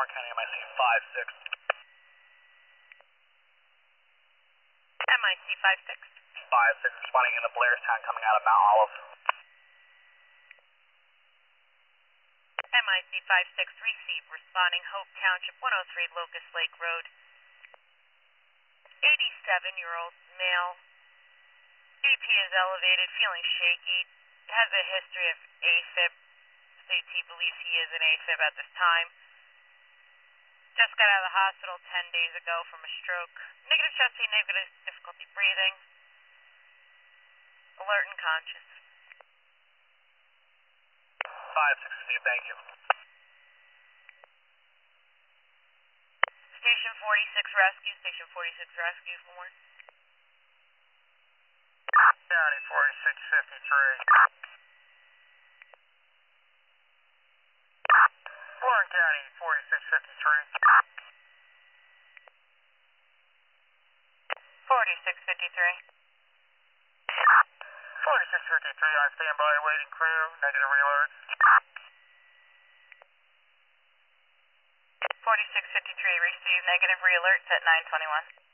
Warren County, MIC 56. MIC 56. 56, responding in the Blairstown coming out of Mount Olive. MIC 56, receive, responding Hope Township, 103 Locust Lake Road. 87-year-old male. BP is elevated, feeling shaky, has a history of AFib. States he believes he is an AFib at this time. Just got out of the hospital 10 days ago from a stroke. Negative chest pain, negative difficulty breathing. Alert and conscious. 56, receive, thank you. Station 46 rescue, Station 46 rescue, Warren. County 4653. Warren County 4653. 4653. 4653 on standby, waiting crew, negative realert. 4653, receive negative realerts at 921.